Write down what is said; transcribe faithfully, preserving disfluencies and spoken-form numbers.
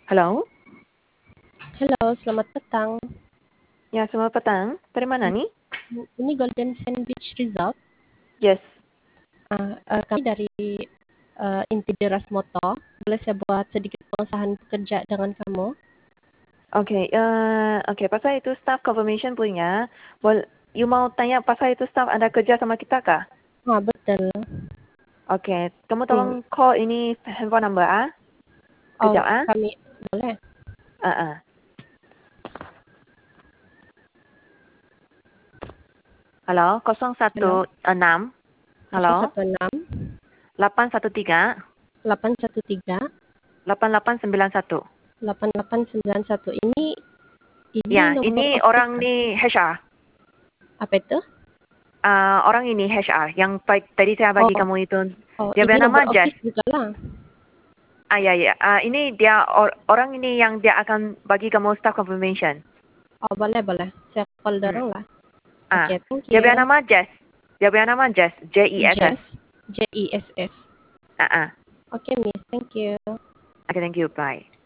Halo? Halo, selamat petang. Ya, selamat petang. Dari mana nih? Ini Golden Sandwich Resort. Yes. Uh, uh, kami dari uh, Inti Deras Moto. Boleh saya buat sedikit pengesahan kerja dengan kamu? Oke, okay, uh, oke. Okay, pasal itu staff confirmation punya. Bol, you mau tanya pasal itu staff ada kerja sama kita kah? Ah, betul. Oke, okay. Kamu tolong Hmm. call ini handphone number ah. Oh, Kejap ah. kami boleh. Ah uh -uh. Halo, kosong Halo. satu enam. Halo. satu enam. delapan satu tiga. delapan satu tiga. delapan delapan sembilan satu. delapan delapan sembilan satu. Ini ini Ya, nomor ini office. orang ni H R. Apa itu? Uh, orang ini H R yang tadi saya bagi Oh, kamu itu. oh Dia ini bernama nomor Jess. office juga lah. Ah ya ya, uh, ini dia or, orang ini yang dia akan bagi kamu staff confirmation. Oh, boleh boleh. Saya call Hmm. dorong lah. Ah, Oke, okay, thank dia you. punya nama Jess. Dia punya nama Jess, J E S S. Jess, J E S S. Ah ah. Oke, okay, Miss. Thank you. Okay, thank you. Bye.